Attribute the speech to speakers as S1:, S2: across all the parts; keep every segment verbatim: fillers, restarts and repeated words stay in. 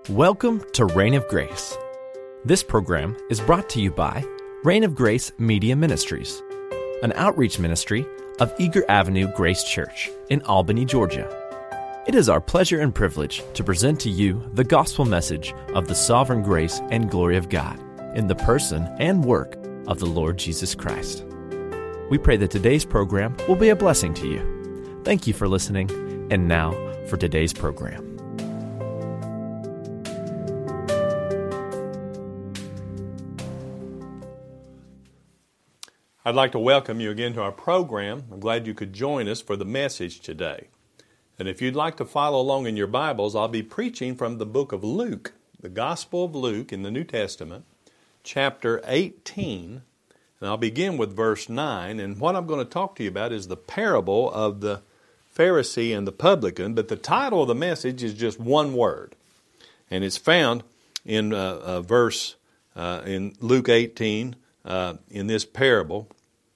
S1: Welcome to Reign of Grace. This program is brought to you by Reign of Grace Media Ministries, an outreach ministry of Eager Avenue Grace Church in Albany, Georgia. It is our pleasure and privilege to present to you the gospel message of the sovereign grace and glory of God in the person and work of the Lord Jesus Christ. We pray that today's program will be a blessing to you. Thank you for listening, and now for today's program.
S2: I'd like to welcome you again to our program. I'm glad you could join us for the message today. And if you'd like to follow along in your Bibles, I'll be preaching from the book of Luke, the Gospel of Luke in the New Testament, chapter eighteen. And I'll begin with verse nine. And what I'm going to talk to you about is the parable of the Pharisee and the publican. But the title of the message is just one word. And it's found in uh, uh, verse, uh, in Luke eighteen, uh, in this parable.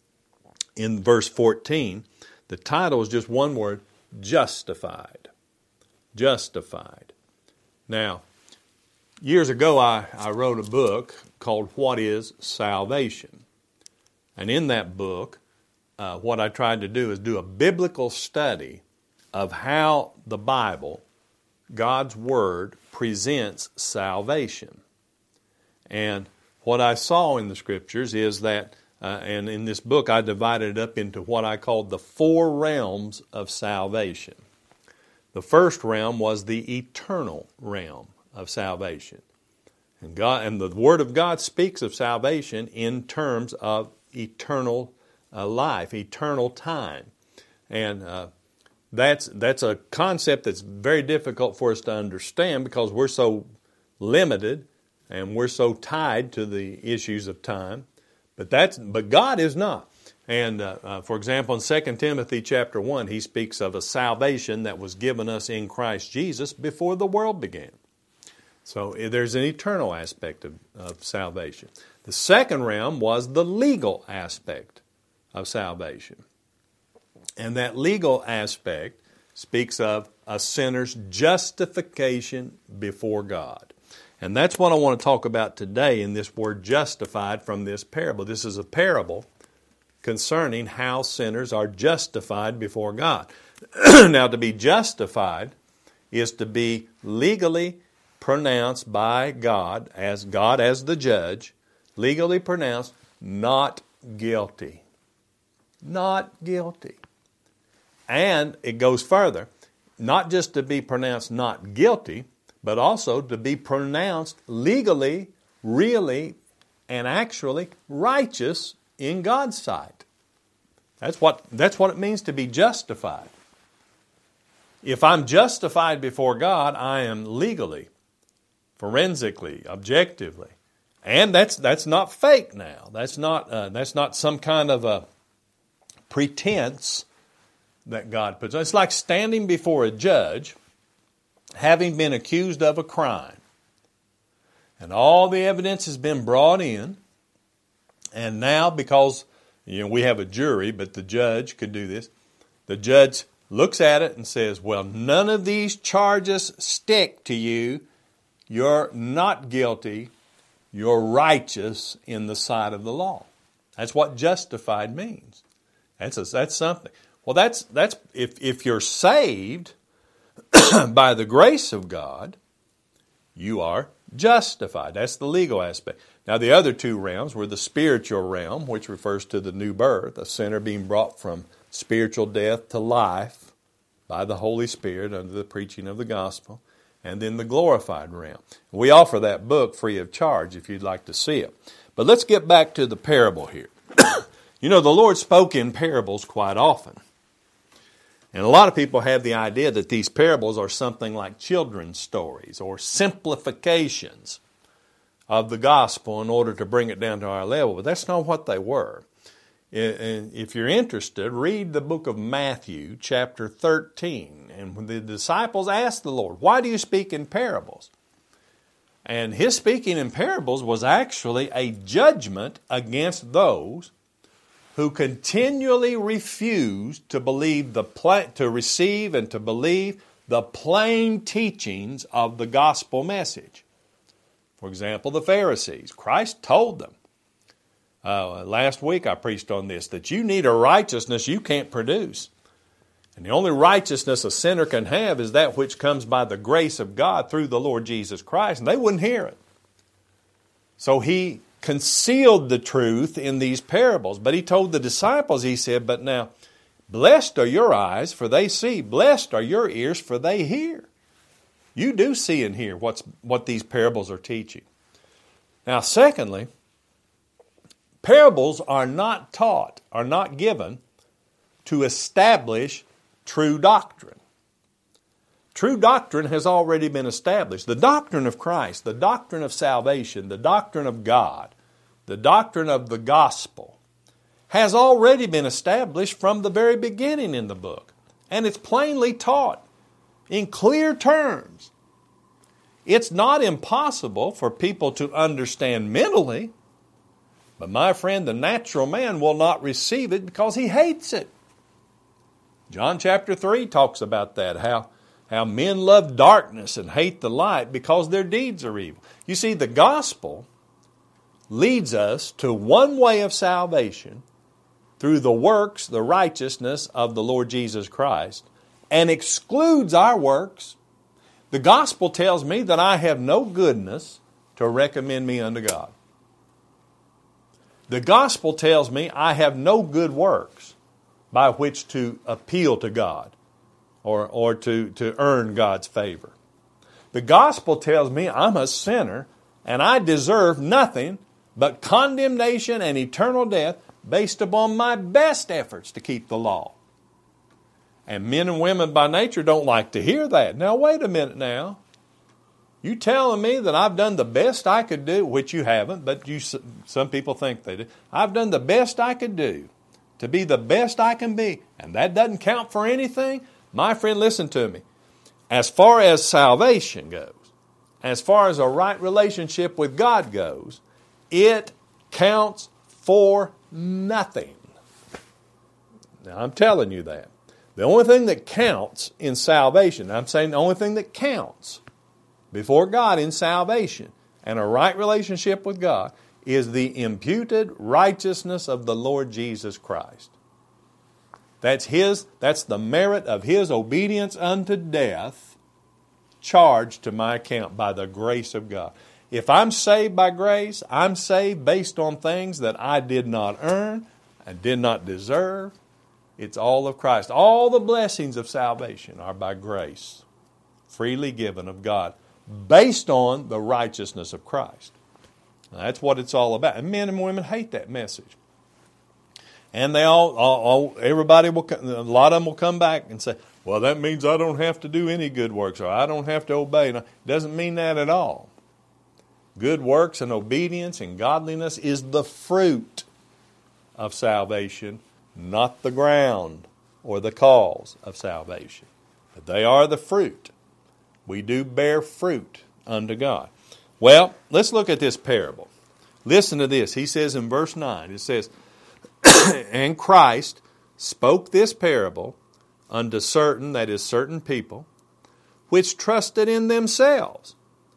S2: In verse fourteen, the title is just one word, justified. Justified. Now, years ago I, I wrote a book called What is Salvation? And in that book, uh, what I tried to do is do a biblical study of how the Bible, God's Word, presents salvation. And what I saw in the Scriptures is that Uh, and in this book, I divided it up into what I called the four realms of salvation. The first realm was the eternal realm of salvation. And God, and the Word of God speaks of salvation in terms of eternal uh, life, eternal time. And uh, that's, that's a concept that's very difficult for us to understand because we're so limited and we're so tied to the issues of time. But that's but God is not. And uh, uh, for example, in Second Timothy chapter one, he speaks of a salvation that was given us in Christ Jesus before the world began. So uh, there's an eternal aspect of, of salvation. The second realm was the legal aspect of salvation. And that legal aspect speaks of a sinner's justification before God. And that's what I want to talk about today in this word justified from this parable. This is a parable concerning how sinners are justified before God. Now, to be justified is to be legally pronounced by God, as God as the judge, legally pronounced not guilty. Not guilty. And it goes further, not just to be pronounced not guilty, but also to be pronounced legally, really, and actually righteous in God's sight. That's what, that's what it means to be justified. If I'm justified before God, I am legally, forensically, objectively. And that's that's not fake now. That's not uh, that's not some kind of a pretense that God puts. It's like standing before a judge having been accused of a crime. And all the evidence has been brought in. And now, because you know we have a jury, but the judge could do this, the judge looks at it and says, well, none of these charges stick to you. You're not guilty. You're righteous in the sight of the law. That's what justified means. That's a, that's something. Well, that's that's if if you're saved by the grace of God, you are justified. That's the legal aspect. Now, the other two realms were the spiritual realm, which refers to the new birth, a sinner being brought from spiritual death to life by the Holy Spirit under the preaching of the gospel, and then the glorified realm. We offer that book free of charge if you'd like to see it. But let's get back to the parable here. You know, the Lord spoke in parables quite often. And a lot of people have the idea that these parables are something like children's stories or simplifications of the gospel in order to bring it down to our level. But that's not what they were. And if you're interested, read the book of Matthew, chapter thirteen. And when the disciples asked the Lord, why do you speak in parables? And His speaking in parables was actually a judgment against those who continually refused to believe the to receive and to believe the plain teachings of the gospel message. For example, the Pharisees. Christ told them, uh, last week I preached on this, that you need a righteousness you can't produce. And the only righteousness a sinner can have is that which comes by the grace of God through the Lord Jesus Christ. And they wouldn't hear it. So he concealed the truth in these parables. But he told the disciples, he said, but now, blessed are your eyes, for they see. Blessed are your ears, for they hear. You do see and hear what's, what these parables are teaching. Now, secondly, parables are not taught, are not given to establish true doctrine. True doctrine has already been established. The doctrine of Christ, the doctrine of salvation, the doctrine of God, the doctrine of the gospel has already been established from the very beginning in the book. And it's plainly taught in clear terms. It's not impossible for people to understand mentally, but my friend, the natural man will not receive it because he hates it. John chapter three talks about that, how, how men love darkness and hate the light because their deeds are evil. You see, the gospel leads us to one way of salvation through the works, the righteousness of the Lord Jesus Christ, and excludes our works. The gospel tells me that I have no goodness to recommend me unto God. The gospel tells me I have no good works by which to appeal to God or, or to, to earn God's favor. The gospel tells me I'm a sinner and I deserve nothing but condemnation and eternal death based upon my best efforts to keep the law. And men and women by nature don't like to hear that. Now, wait a minute now. You telling me that I've done the best I could do, which you haven't, but you, some people think they do. I've done the best I could do to be the best I can be, and that doesn't count for anything? My friend, listen to me. As far as salvation goes, as far as a right relationship with God goes, it counts for nothing. Now, I'm telling you that. The only thing that counts in salvation, I'm saying the only thing that counts before God in salvation and a right relationship with God is the imputed righteousness of the Lord Jesus Christ. That's His, that's the merit of His obedience unto death charged to my account by the grace of God. If I'm saved by grace, I'm saved based on things that I did not earn and did not deserve. It's all of Christ. All the blessings of salvation are by grace, freely given of God, based on the righteousness of Christ. Now, that's what it's all about. And men and women hate that message. And they all, all, all, everybody will, a lot of them will come back and say, well, that means I don't have to do any good works, or I don't have to obey. No, it doesn't mean that at all. Good works and obedience and godliness is the fruit of salvation, not the ground or the cause of salvation. But they are the fruit. We do bear fruit unto God. Well, let's look at this parable. Listen to this. He says in verse nine, it says, and Christ spoke this parable unto certain, that is certain people, which trusted in themselves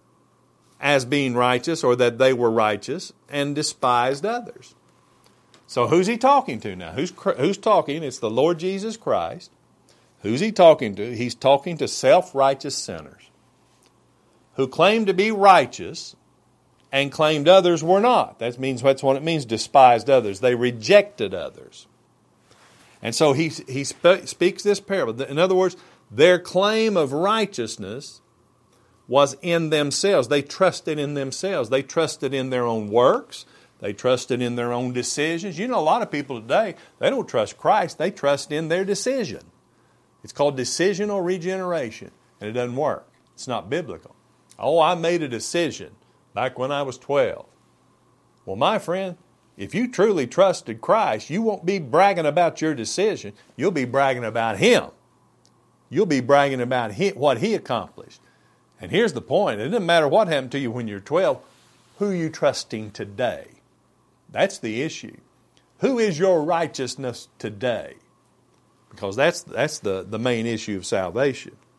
S2: as being righteous, or that they were righteous, and despised others. So who's he talking to now? Who's, who's talking? It's the Lord Jesus Christ. Who's he talking to? He's talking to self-righteous sinners who claimed to be righteous and claimed others were not. That means that's what it means, despised others. They rejected others. And so he, he sp- speaks this parable. In other words, their claim of righteousness was in themselves. They trusted in themselves. They trusted in their own works. They trusted in their own decisions. You know, a lot of people today, they don't trust Christ. They trust in their decision. It's called decisional regeneration, and it doesn't work. It's not biblical. Oh, I made a decision back when I was twelve. Well, my friend, if you truly trusted Christ, you won't be bragging about your decision. You'll be bragging about Him. You'll be bragging about he, what He accomplished. And here's the point. It doesn't matter what happened to you when you're twelve. Who are you trusting today? That's the issue. Who is your righteousness today? Because that's, that's the, the main issue of salvation.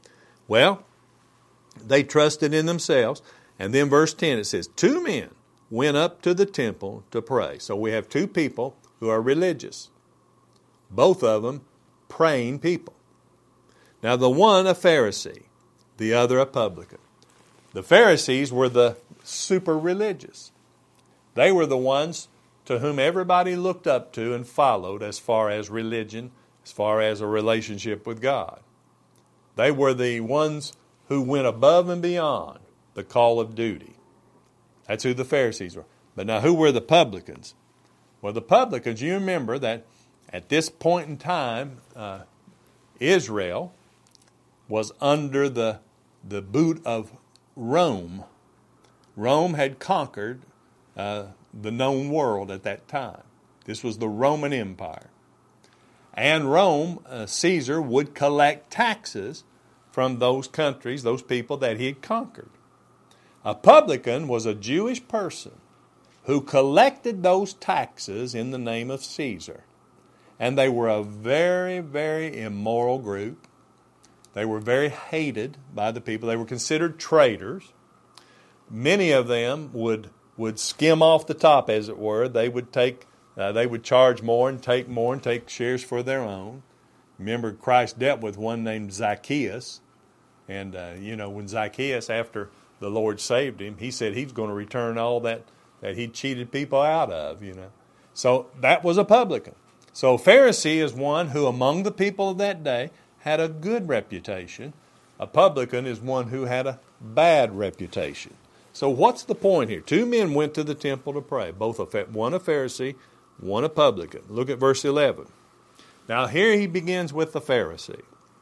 S2: Well, they trusted in themselves. And then verse ten, it says, two men went up to the temple to pray. So we have two people who are religious. Both of them praying people. Now the one a Pharisee, the other a publican. The Pharisees were the super religious. They were the ones to whom everybody looked up to and followed as far as religion, as far as a relationship with God. They were the ones who went above and beyond the call of duty. That's who the Pharisees were. But now who were the publicans? Well, the publicans, you remember that at this point in time, uh, Israel was under the, the boot of Rome. Rome had conquered uh, the known world at that time. This was the Roman Empire. And Rome, uh, Caesar, would collect taxes from those countries, those people that he had conquered. A publican was a Jewish person who collected those taxes in the name of Caesar. And they were a very, very immoral group. They were very hated by the people. They were considered traitors. Many of them would would skim off the top, as it were. They would take, uh, they would charge more and take more and take shares for their own. Remember, Christ dealt with one named Zacchaeus. And, uh, you know, when Zacchaeus, after the Lord saved him, he said he's going to return all that, that he cheated people out of, you know. So that was a publican. So Pharisee is one who among the people of that day had a good reputation. A publican is one who had a bad reputation. So what's the point here? Two men went to the temple to pray, both a, one a Pharisee, one a publican. Look at verse eleven. Now here he begins with the Pharisee.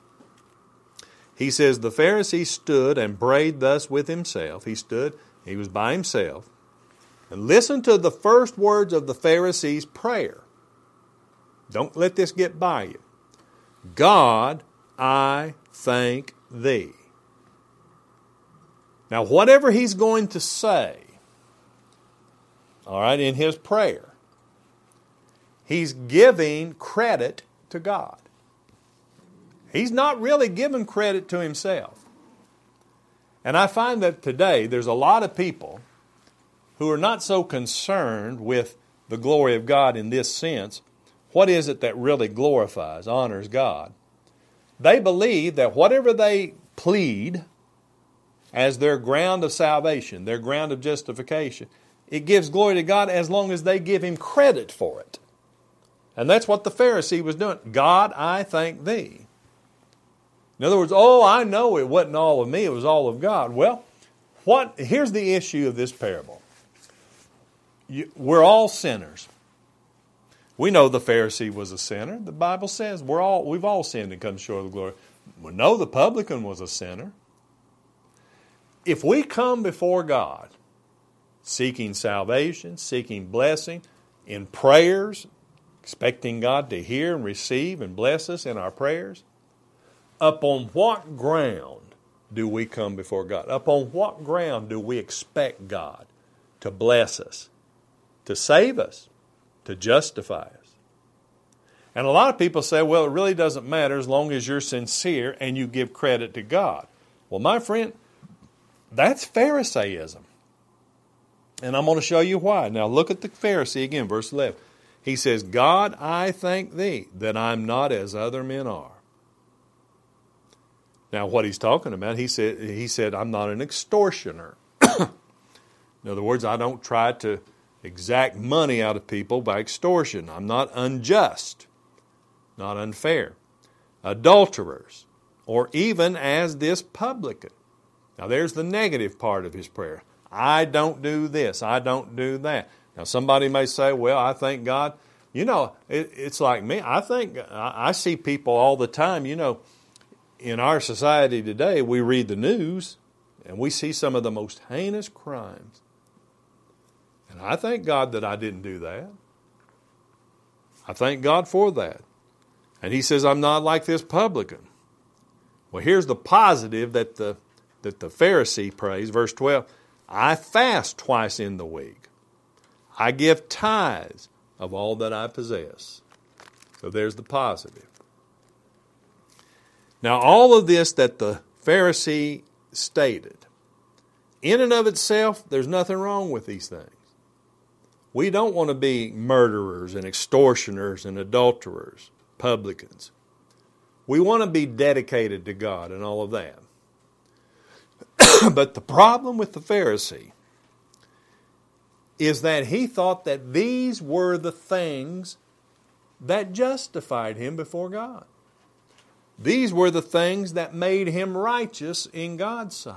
S2: He says, the Pharisee stood and prayed thus with himself. He stood, he was by himself. And listen to the first words of the Pharisee's prayer. Don't let this get by you. God, I thank thee. Now, whatever he's going to say, all right, in his prayer, he's giving credit to God. He's not really giving credit to himself. And I find that today there's a lot of people who are not so concerned with the glory of God in this sense. What is it that really glorifies, honors God? They believe that whatever they plead as their ground of salvation, their ground of justification, it gives glory to God as long as they give Him credit for it. And that's what the Pharisee was doing. God, I thank Thee. In other words, oh, I know it wasn't all of me, it was all of God. Well, what? Here's the issue of this parable. You, we're all sinners. We know the Pharisee was a sinner. The Bible says we're all, we've all sinned and come short of the glory. We know the publican was a sinner. If we come before God seeking salvation, seeking blessing, in prayers, expecting God to hear and receive and bless us in our prayers, upon what ground do we come before God? Upon what ground do we expect God to bless us, to save us, to justify us? And a lot of people say, well, it really doesn't matter as long as you're sincere and you give credit to God. Well, my friend, that's Pharisaism. And I'm going to show you why. Now look at the Pharisee again, verse eleven. He says, God, I thank Thee that I'm not as other men are. Now what he's talking about, he said, he said, I'm not an extortioner. In other words, I don't try to exact money out of people by extortion. I'm not unjust, not unfair. Adulterers, or even as this publican. Now there's the negative part of his prayer. I don't do this, I don't do that. Now somebody may say, well, I thank God. You know, it, it's like me. I think, I, I see people all the time, you know, in our society today, we read the news and we see some of the most heinous crimes. And I thank God that I didn't do that. I thank God for that. And he says, I'm not like this publican. Well, here's the positive that the that the Pharisee prays. Verse twelve, I fast twice in the week. I give tithes of all that I possess. So there's the positive. Now, all of this that the Pharisee stated, in and of itself, there's nothing wrong with these things. We don't want to be murderers and extortioners and adulterers, publicans. We want to be dedicated to God and all of that. But the problem with the Pharisee is that he thought that these were the things that justified him before God. These were the things that made him righteous in God's sight.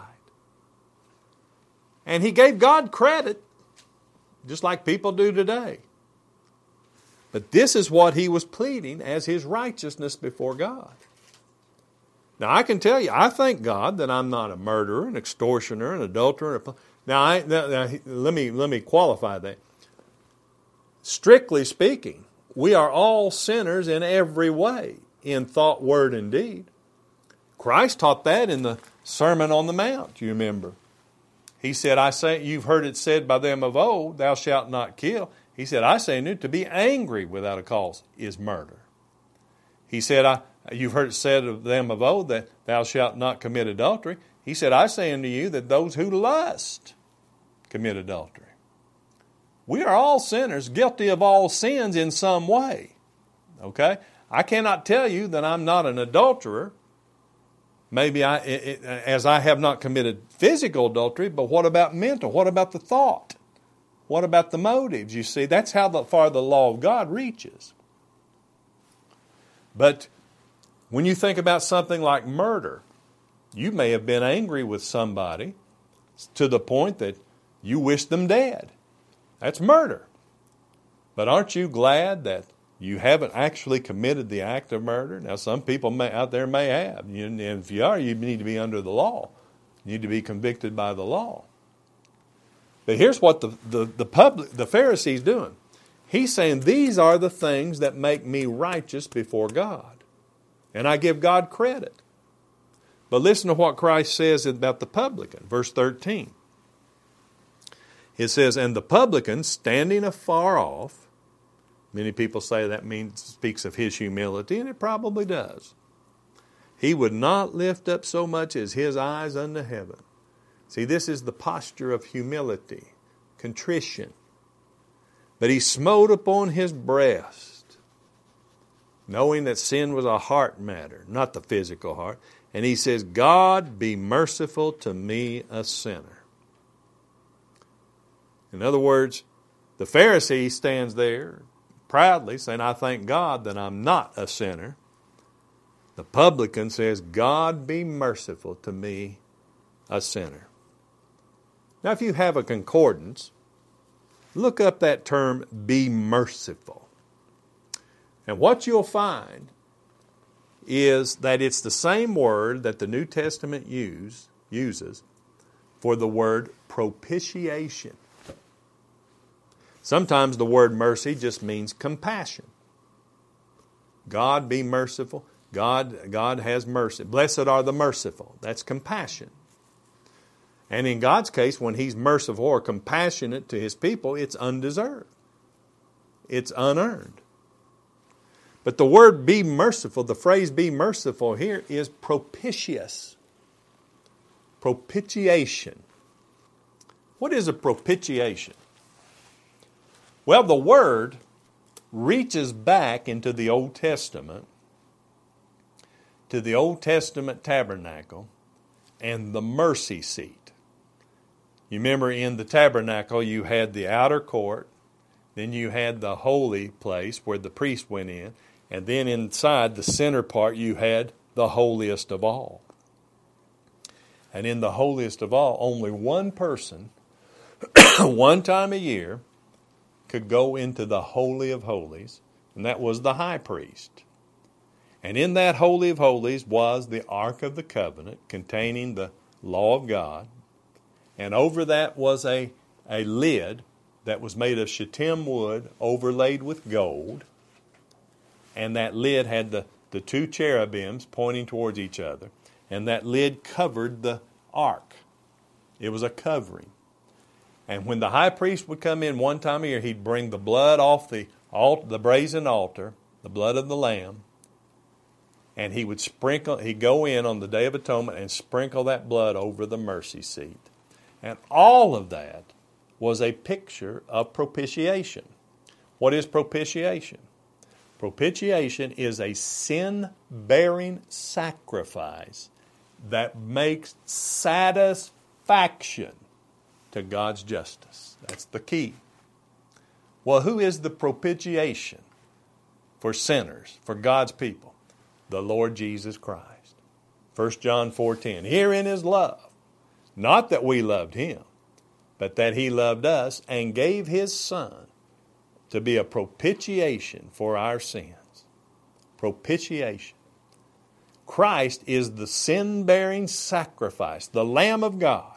S2: And he gave God credit, just like people do today. But this is what he was pleading as his righteousness before God. Now, I can tell you, I thank God that I'm not a murderer, an extortioner, an adulterer. Now, I, now, now let me let me qualify that. Strictly speaking, we are all sinners in every way, in thought, word, and deed. Christ taught that in the Sermon on the Mount, you remember. He said, I say, you've heard it said by them of old, thou shalt not kill. He said, I say unto you, to be angry without a cause is murder. He said, I, you've heard it said of them of old that thou shalt not commit adultery. He said, I say unto you that those who lust commit adultery. We are all sinners, guilty of all sins in some way. Okay? I cannot tell you that I'm not an adulterer. Maybe I, it, it, as I have not committed physical adultery, but what about mental? What about the thought? What about the motives? You see, that's how the, far the law of God reaches. But when you think about something like murder, you may have been angry with somebody to the point that you wish them dead. That's murder. But aren't you glad that you haven't actually committed the act of murder? Now, some people may, out there may have. And if you are, you need to be under the law. You need to be convicted by the law. But here's what the, the, the, public, the Pharisee's doing. He's saying, these are the things that make me righteous before God. And I give God credit. But listen to what Christ says about the publican. Verse thirteen. It says, and the publican, standing afar off, many people say that means speaks of his humility, and it probably does. He would not lift up so much as his eyes unto heaven. See, this is the posture of humility, contrition. But he smote upon his breast, knowing that sin was a heart matter, not the physical heart. And he says, God, be merciful to me, a sinner. In other words, the Pharisee stands there proudly saying, I thank God that I'm not a sinner. The publican says, God be merciful to me, a sinner. Now, if you have a concordance, look up that term, be merciful. And what you'll find is that it's the same word that the New Testament use, uses for the word propitiation. Sometimes the word mercy just means compassion. God be merciful. God, God has mercy. Blessed are the merciful. That's compassion. And in God's case, when He's merciful or compassionate to His people, it's undeserved. It's unearned. But the word be merciful, the phrase be merciful here is propitious. Propitiation. What is a propitiation? Well, the word reaches back into the Old Testament, to the Old Testament tabernacle and the mercy seat. You remember in the tabernacle you had the outer court, then you had the holy place where the priest went in, and then inside the center part you had the holiest of all. And in the holiest of all, only one person, one time a year, could go into the Holy of Holies, and that was the high priest. And in that Holy of Holies was the Ark of the Covenant containing the law of God, and over that was a, a lid that was made of shittim wood overlaid with gold, and that lid had the, the two cherubims pointing towards each other, and that lid covered the ark. It was a covering. And when the high priest would come in one time a year, he'd bring the blood off the altar, the brazen altar, the blood of the lamb, and he would sprinkle, he'd go in on the Day of Atonement and sprinkle that blood over the mercy seat. And all of that was a picture of propitiation. What is propitiation? Propitiation is a sin-bearing sacrifice that makes satisfaction to God's justice. That's the key. Well, who is the propitiation for sinners, for God's people? The Lord Jesus Christ. First John four ten. Herein is love, not that we loved Him, but that He loved us and gave His Son to be a propitiation for our sins. Propitiation. Christ is the sin-bearing sacrifice, the Lamb of God,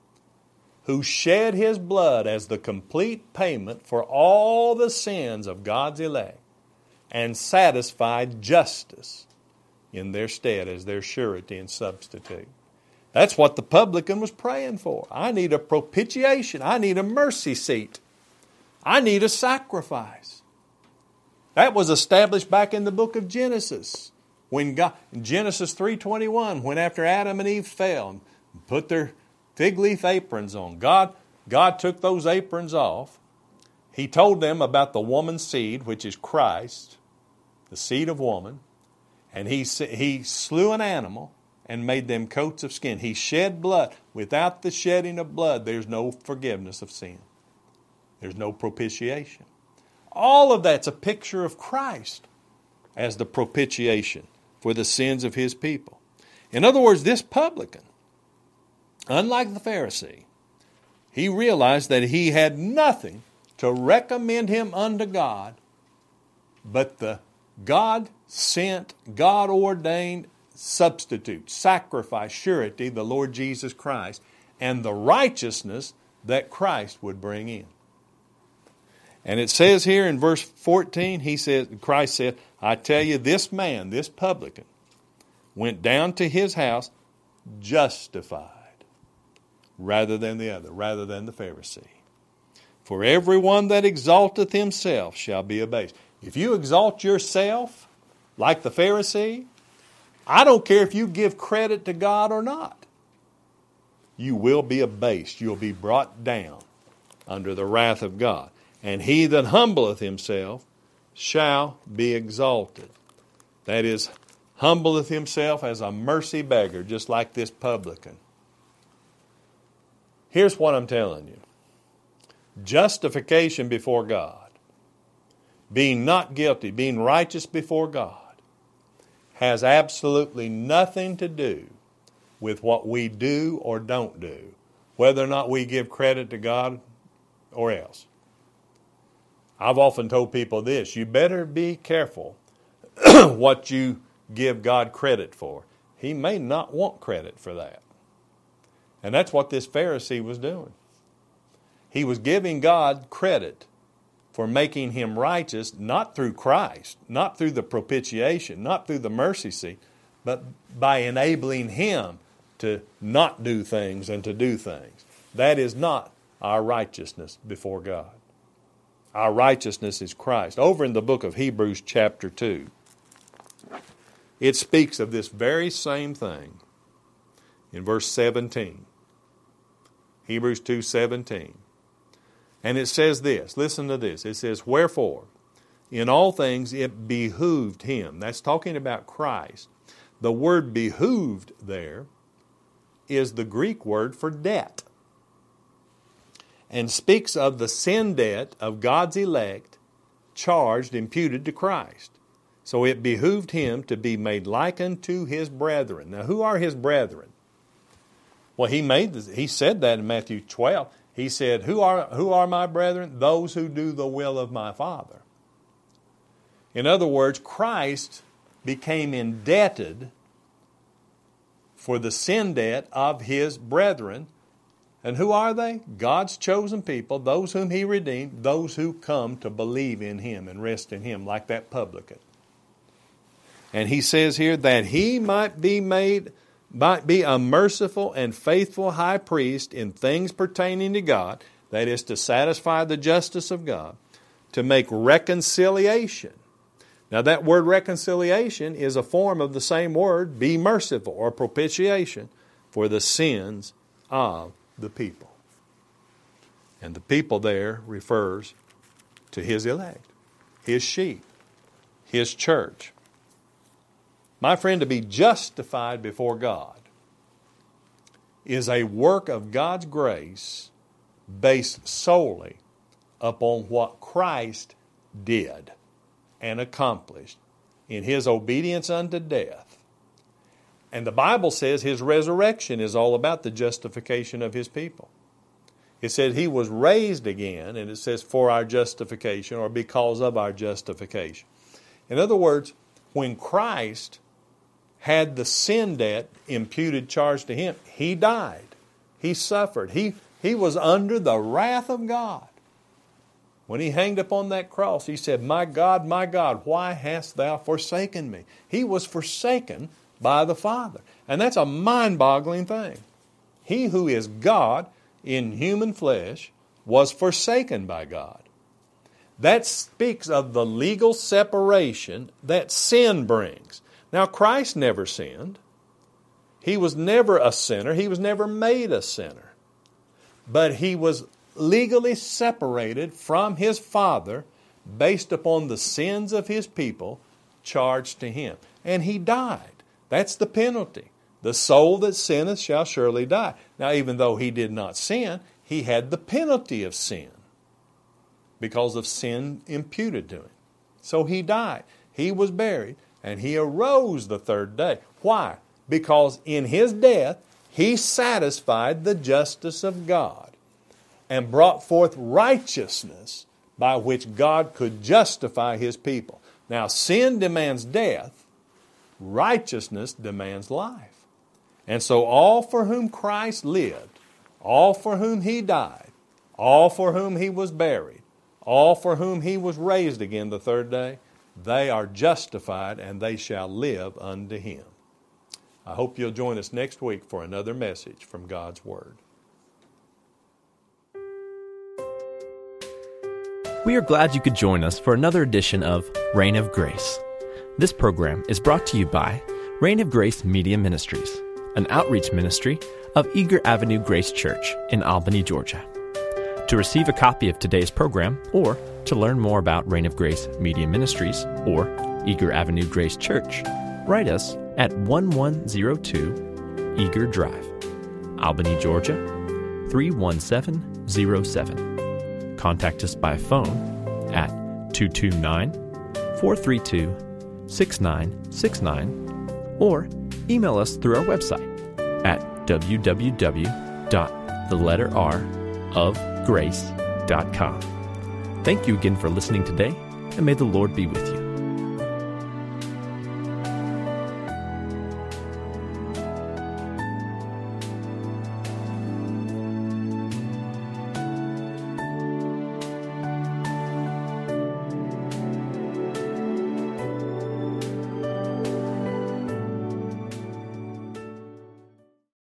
S2: who shed His blood as the complete payment for all the sins of God's elect and satisfied justice in their stead as their surety and substitute. That's what the publican was praying for. I need a propitiation. I need a mercy seat. I need a sacrifice. That was established back in the book of Genesis. When God, Genesis three twenty-one, when after Adam and Eve fell and put their fig leaf aprons on, God, God took those aprons off. He told them about the woman's seed, which is Christ, the seed of woman. And he, he slew an animal and made them coats of skin. He shed blood. Without the shedding of blood, there's no forgiveness of sin. There's no propitiation. All of that's a picture of Christ as the propitiation for the sins of His people. In other words, this publican, unlike the Pharisee, he realized that he had nothing to recommend him unto God but the God-sent, God-ordained substitute, sacrifice, surety, the Lord Jesus Christ, and the righteousness that Christ would bring in. And it says here in verse fourteen, he says, Christ said, I tell you, this man, this publican, went down to his house justified rather than the other, rather than the Pharisee. For everyone that exalteth himself shall be abased. If you exalt yourself like the Pharisee, I don't care if you give credit to God or not. You will be abased. You'll be brought down under the wrath of God. And he that humbleth himself shall be exalted. That is, humbleth himself as a mercy beggar, just like this publican. Here's what I'm telling you. Justification before God, being not guilty, being righteous before God, has absolutely nothing to do with what we do or don't do, whether or not we give credit to God or else. I've often told people this, you better be careful what you give God credit for. He may not want credit for that. And that's what this Pharisee was doing. He was giving God credit for making him righteous, not through Christ, not through the propitiation, not through the mercy seat, but by enabling him to not do things and to do things. That is not our righteousness before God. Our righteousness is Christ. Over in the book of Hebrews chapter two, it speaks of this very same thing in verse seventeen. Hebrews two seventeen. And it says this, listen to this. It says, wherefore, in all things it behooved him. That's talking about Christ. The word behooved there is the Greek word for debt, and speaks of the sin debt of God's elect charged, imputed to Christ. So it behooved him to be made like unto his brethren. Now, who are his brethren? Well, he made this, he said that in Matthew twelve. He said, who are, who are my brethren? Those who do the will of my Father. In other words, Christ became indebted for the sin debt of his brethren. And who are they? God's chosen people, those whom he redeemed, those who come to believe in him and rest in him, like that publican. And he says here that he might be made, might be a merciful and faithful high priest in things pertaining to God, that is to satisfy the justice of God, to make reconciliation. Now that word reconciliation is a form of the same word, be merciful, or propitiation for the sins of the people. And the people there refers to His elect, His sheep, His church. My friend, to be justified before God is a work of God's grace based solely upon what Christ did and accomplished in His obedience unto death. And the Bible says His resurrection is all about the justification of His people. It said He was raised again, and it says for our justification or because of our justification. In other words, when Christ had the sin debt imputed charged to Him, He died. He suffered. He, he was under the wrath of God. When He hanged upon that cross, He said, my God, my God, why hast Thou forsaken me? He was forsaken by the Father. And that's a mind-boggling thing. He who is God in human flesh was forsaken by God. That speaks of the legal separation that sin brings. Now, Christ never sinned. He was never a sinner. He was never made a sinner. But He was legally separated from His Father based upon the sins of His people charged to Him. And He died. That's the penalty. The soul that sinneth shall surely die. Now, even though He did not sin, He had the penalty of sin because of sin imputed to Him. So He died. He was buried, and He arose the third day. Why? Because in His death, He satisfied the justice of God and brought forth righteousness by which God could justify His people. Now, sin demands death. Righteousness demands life. And so all for whom Christ lived, all for whom He died, all for whom He was buried, all for whom He was raised again the third day, they are justified and they shall live unto Him. I hope you'll join us next week for another message from God's Word.
S1: We are glad you could join us for another edition of Reign of Grace. This program is brought to you by Reign of Grace Media Ministries, an outreach ministry of Eager Avenue Grace Church in Albany, Georgia. To receive a copy of today's program or to learn more about Reign of Grace Media Ministries or Eager Avenue Grace Church, write us at one one zero two Eager Drive, Albany, Georgia three one seven zero seven. Contact us by phone at two two nine, four three two, six nine six nine or email us through our website at w w w dot the letter r of grace dot com. Thank you again for listening today, and may the Lord be with you.